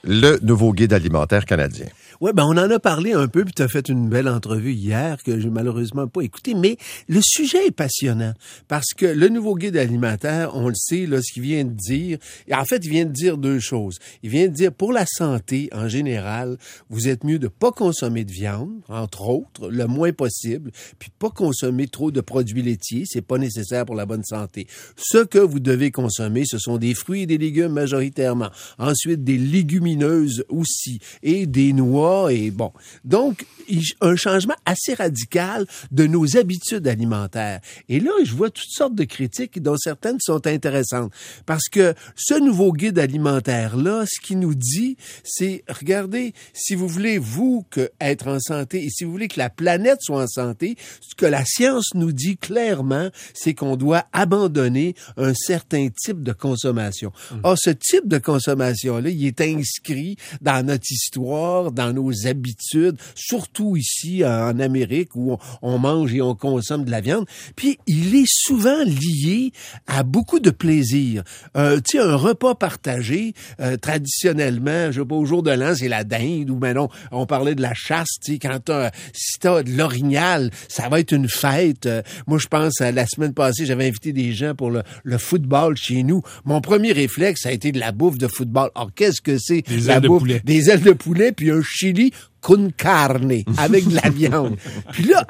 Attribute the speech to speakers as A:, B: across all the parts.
A: le nouveau guide alimentaire canadien.
B: Oui, on en a parlé un peu, puis tu as fait une belle entrevue hier que j'ai malheureusement pas écoutée, mais le sujet est passionnant parce que le nouveau guide alimentaire, on le sait, là, ce qu'il vient de dire, en fait, il vient de dire deux choses. Il vient de dire, pour la santé, en général, vous êtes mieux de pas consommer de viande, entre autres, le moins possible, puis pas consommer trop de produits laitiers, c'est pas nécessaire pour la bonne santé. Ce que vous devez consommer, ce sont des fruits et des légumes majoritairement. Ensuite, des légumineuses aussi, et des noix. Et bon, donc, un changement assez radical de nos habitudes alimentaires. Et là, je vois toutes sortes de critiques dont certaines sont intéressantes. Parce que ce nouveau guide alimentaire-là, ce qu'il nous dit, c'est, regardez, si vous voulez, être en santé et si vous voulez que la planète soit en santé, ce que la science nous dit clairement, c'est qu'on doit abandonner un certain type de consommation. Or, ce type de consommation-là, il est inscrit dans notre histoire, dans nos habitudes, surtout ici en Amérique où on mange et on consomme de la viande. Puis il est souvent lié à beaucoup de plaisir. Tu sais, un repas partagé, traditionnellement, je sais pas, au jour de l'an, c'est la dinde ou non, on parlait de la chasse, tu sais, si t'as de l'orignal, ça va être une fête. Moi, je pense, la semaine passée, j'avais invité des gens pour le football chez nous. Mon premier réflexe, ça a été de la bouffe de football. Alors, qu'est-ce que c'est?
C: Des ailes de poulet.
B: Des ailes de poulet, puis un chili con carne, avec de la viande. Puis là,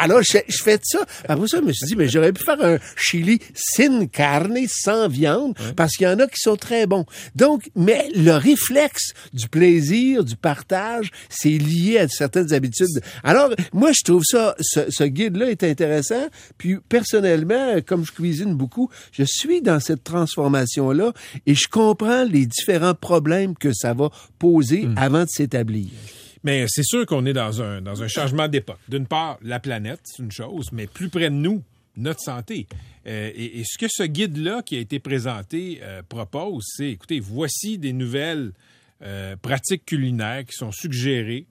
B: je fais ça. Après ça, je me suis dit, mais j'aurais pu faire un chili sin carne, sans viande, parce qu'il y en a qui sont très bons. Donc, mais le réflexe du plaisir, du partage, c'est lié à certaines habitudes. Alors, moi, je trouve ça, ce guide-là est intéressant. Puis, personnellement, comme je cuisine beaucoup, je suis dans cette transformation-là et je comprends les différents problèmes que ça va poser avant de s'établir.
C: Mais c'est sûr qu'on est dans un changement d'époque. D'une part, la planète, c'est une chose, mais plus près de nous, notre santé. Et ce que ce guide-là qui a été présenté propose, c'est, écoutez, voici des nouvelles pratiques culinaires qui sont suggérées,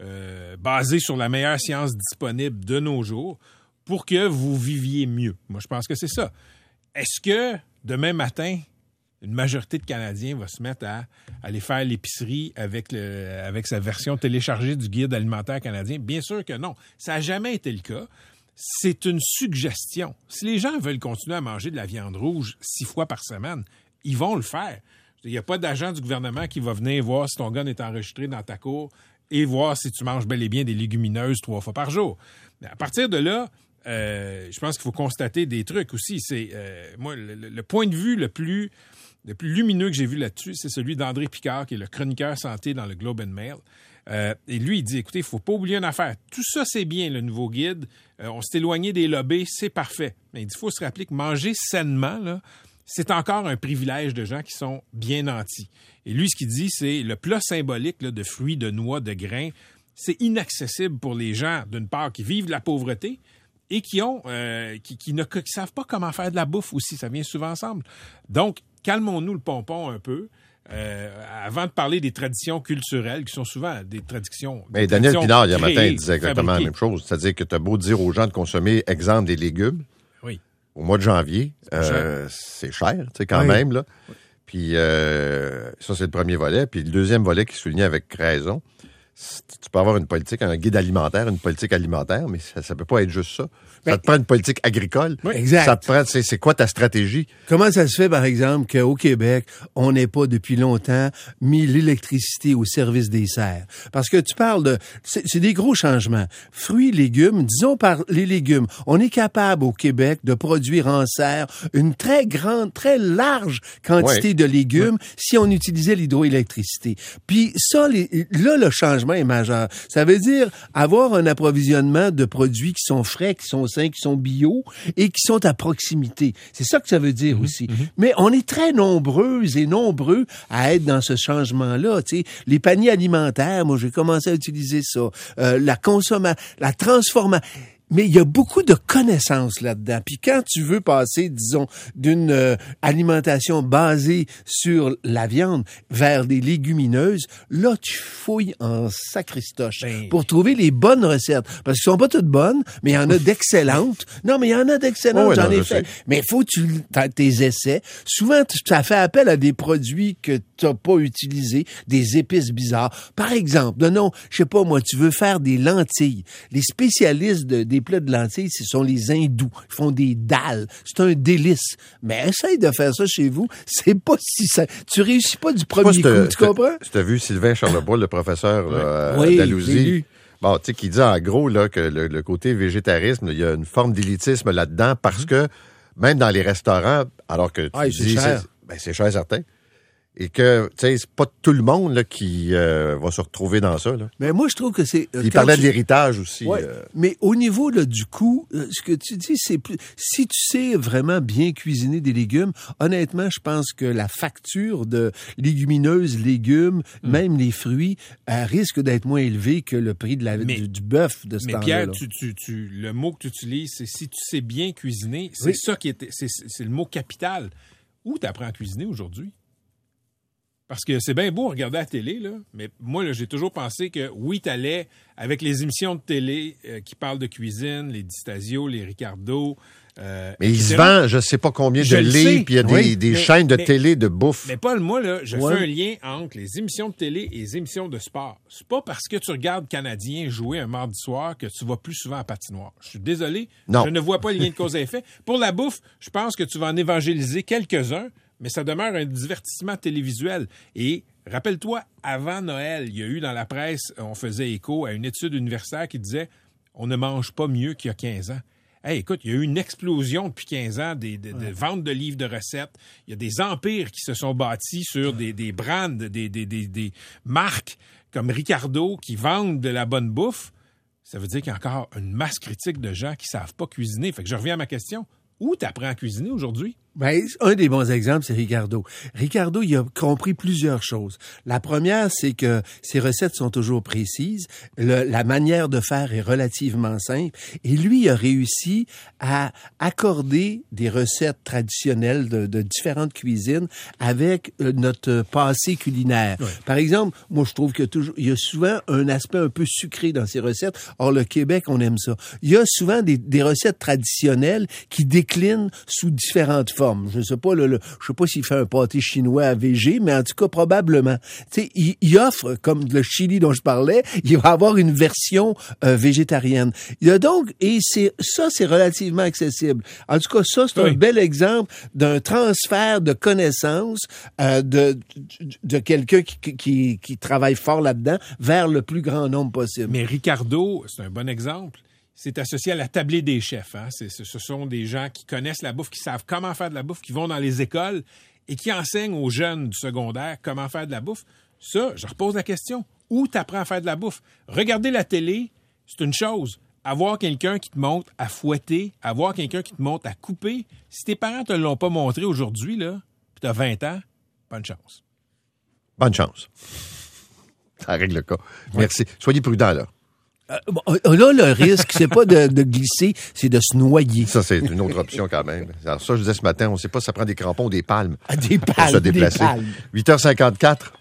C: basées sur la meilleure science disponible de nos jours, pour que vous viviez mieux. Moi, je pense que c'est ça. Est-ce que demain matin, une majorité de Canadiens va se mettre à aller faire l'épicerie avec sa version téléchargée du guide alimentaire canadien? Bien sûr que non. Ça n'a jamais été le cas. C'est une suggestion. Si les gens veulent continuer à manger de la viande rouge 6 fois par semaine, ils vont le faire. Il n'y a pas d'agent du gouvernement qui va venir voir si ton gun est enregistré dans ta cour et voir si tu manges bel et bien des légumineuses 3 fois par jour. Mais à partir de là, je pense qu'il faut constater des trucs aussi. C'est moi le point de vue le plus lumineux que j'ai vu là-dessus, c'est celui d'André Picard, qui est le chroniqueur santé dans le Globe and Mail. Et lui, il dit, écoutez, il ne faut pas oublier une affaire. Tout ça, c'est bien, le nouveau guide. On s'est éloigné des lobbies, c'est parfait. Mais il dit, il faut se rappeler que manger sainement, là, c'est encore un privilège de gens qui sont bien nantis. Et lui, ce qu'il dit, c'est le plat symbolique là, de fruits, de noix, de grains, c'est inaccessible pour les gens, d'une part, qui vivent de la pauvreté, et qui ne savent pas comment faire de la bouffe aussi. Ça vient souvent ensemble. Donc, calmons-nous le pompon un peu avant de parler des traditions culturelles qui sont souvent des traditions.
A: Mais Daniel Pinard, hier matin, il disait exactement la même chose. C'est-à-dire que tu as beau dire aux gens de consommer, exemple, des légumes. Oui. Au mois de janvier, c'est cher, tu sais, quand même, là. Oui. Puis, ça, c'est le premier volet. Puis, le deuxième volet qui soulignait avec raison, tu peux avoir une politique, un guide alimentaire, une politique alimentaire, mais ça peut pas être juste ça. Ça te prend une politique agricole.
B: Oui, exact.
A: Ça te prend, c'est quoi ta stratégie?
B: Comment ça se fait, par exemple, qu'au Québec, on n'ait pas depuis longtemps mis l'électricité au service des serres? Parce que tu parles c'est des gros changements. Fruits, légumes, disons par les légumes, on est capable au Québec de produire en serre une très grande, très large quantité de légumes si on utilisait l'hydroélectricité. Puis ça, là, le changement est majeur. Ça veut dire avoir un approvisionnement de produits qui sont frais, qui sont sains, qui sont bio et qui sont à proximité. C'est ça que ça veut dire aussi. Mais on est très nombreux à être dans ce changement-là. Tu sais, les paniers alimentaires, moi, j'ai commencé à utiliser ça. La transformation. Mais il y a beaucoup de connaissances là-dedans. Puis quand tu veux passer, disons, d'une alimentation basée sur la viande vers des légumineuses, là, tu fouilles en sacristoche pour trouver les bonnes recettes. Parce qu'elles sont pas toutes bonnes, mais il y en a d'excellentes. Non, mais il y en a d'excellentes, j'en ai fait. Mais il faut que tu tes essais. Souvent, ça fait appel à des produits que tu n'as pas utilisés, des épices bizarres. Par exemple, je sais pas moi, tu veux faire des lentilles. Les spécialistes des plats de lentilles, ce sont les hindous. Ils font des dalles. C'est un délice. Mais essaye de faire ça chez vous. C'est pas si ça. Tu réussis pas du premier coup, tu comprends?
A: Tu as vu Sylvain Charlebois, le professeur d'Alousie? Bon, tu sais, qui dit en gros là, que le côté végétarisme, il y a une forme d'élitisme là-dedans parce que même dans les restaurants, alors que tu dis c'est cher certain. Et que, tu sais, c'est pas tout le monde là, qui va se retrouver dans ça. Là.
B: Mais moi, je trouve que c'est...
A: Il parlait de l'héritage aussi.
B: Ouais, mais au niveau là, du coût, ce que tu dis, c'est plus... Si tu sais vraiment bien cuisiner des légumes, honnêtement, je pense que la facture de légumineuses, légumes, même les fruits, risque d'être moins élevée que le prix de du bœuf de ce temps-là.
C: Mais Pierre, le mot que tu utilises, c'est si tu sais bien cuisiner, c'est ça qui est... C'est le mot capital. Où tu apprends à cuisiner aujourd'hui? Parce que c'est bien beau regarder à la télé, là, mais moi, là, j'ai toujours pensé que, oui, t'allais avec les émissions de télé qui parlent de cuisine, les Di Stasio, les Ricardo...
A: mais il se vend, je sais pas combien de livres, puis il y a des chaînes de télé de bouffe.
C: Mais Paul, moi, là, je fais un lien entre les émissions de télé et les émissions de sport. C'est pas parce que tu regardes Canadiens jouer un mardi soir que tu vas plus souvent à patinoire. Je suis désolé, je ne vois pas le lien de cause à effet. Pour la bouffe, je pense que tu vas en évangéliser quelques-uns, mais ça demeure un divertissement télévisuel. Et rappelle-toi, avant Noël, il y a eu dans la presse, on faisait écho à une étude universitaire qui disait « On ne mange pas mieux qu'il y a 15 ans ». Hey, écoute, il y a eu une explosion depuis 15 ans des ventes de livres de recettes. Il y a des empires qui se sont bâtis sur des brands, des marques comme Ricardo qui vendent de la bonne bouffe. Ça veut dire qu'il y a encore une masse critique de gens qui savent pas cuisiner. Fait que je reviens à ma question. Où tu apprends à cuisiner aujourd'hui?
B: Ben, un des bons exemples, c'est Ricardo. Ricardo, il a compris plusieurs choses. La première, c'est que ses recettes sont toujours précises. La manière de faire est relativement simple. Et lui, il a réussi à accorder des recettes traditionnelles de différentes cuisines avec notre passé culinaire. Ouais. Par exemple, moi, je trouve que il y a souvent un aspect un peu sucré dans ses recettes. Or, le Québec, on aime ça. Il y a souvent des recettes traditionnelles qui déclinent sous différentes formes. Je sais pas, je sais pas s'il fait un pâté chinois à végé, mais en tout cas, probablement. Tu sais, il offre, comme le chili dont je parlais, il va avoir une version végétarienne. Il y a donc, et c'est relativement accessible. En tout cas, ça, c'est un bel exemple d'un transfert de connaissances de quelqu'un qui travaille fort là-dedans vers le plus grand nombre possible.
C: Mais Ricardo, c'est un bon exemple. C'est associé à la tablée des chefs. Hein? Ce sont des gens qui connaissent la bouffe, qui savent comment faire de la bouffe, qui vont dans les écoles et qui enseignent aux jeunes du secondaire comment faire de la bouffe. Ça, je repose la question. Où tu apprends à faire de la bouffe? Regarder la télé, c'est une chose. Avoir quelqu'un qui te montre à fouetter, avoir quelqu'un qui te montre à couper. Si tes parents te l'ont pas montré aujourd'hui, là, puis tu as 20 ans, bonne chance.
A: Bonne chance. Ça règle le cas. Merci. Soyez prudents, là.
B: Là, le risque, c'est pas de glisser, c'est de se noyer.
A: Ça, c'est une autre option quand même. Alors ça, je disais ce matin, on ne sait pas si ça prend des crampons ou des palmes.
B: Des palmes,
A: pour se déplacer. 8h54.